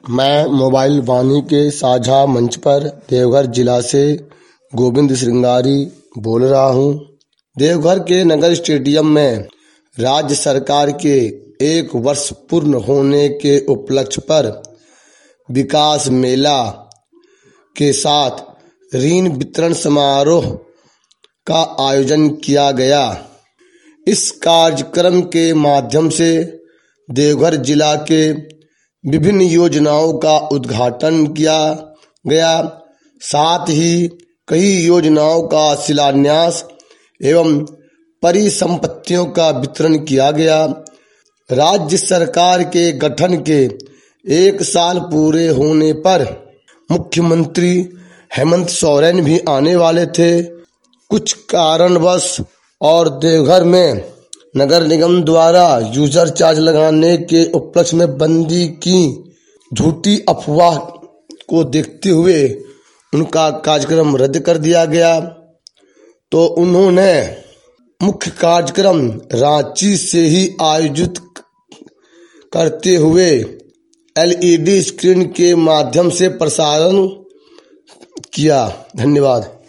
मैं मोबाइल वाणी के साझा मंच पर देवघर जिला से गोविंद श्रृंगारी बोल रहा हूं। देवघर के नगर स्टेडियम में राज्य सरकार के 1 वर्ष पूर्ण होने के उपलक्ष्य पर विकास मेला के साथ ऋण वितरण समारोह का आयोजन किया गया। इस कार्यक्रम के माध्यम से देवघर जिला के विभिन्न योजनाओं का उद्घाटन किया गया, साथ ही कई योजनाओं का शिलान्यास एवं परिसंपत्तियों का वितरण किया गया। राज्य सरकार के गठन के 1 साल पूरे होने पर मुख्यमंत्री हेमंत सोरेन भी आने वाले थे। कुछ कारणवश और देवघर में नगर निगम द्वारा यूजर चार्ज लगाने के उपलक्ष्य में बंदी की झूठी अफवाह को देखते हुए उनका कार्यक्रम रद्द कर दिया गया, तो उन्होंने मुख्य कार्यक्रम रांची से ही आयोजित करते हुए LED स्क्रीन के माध्यम से प्रसारण किया। धन्यवाद।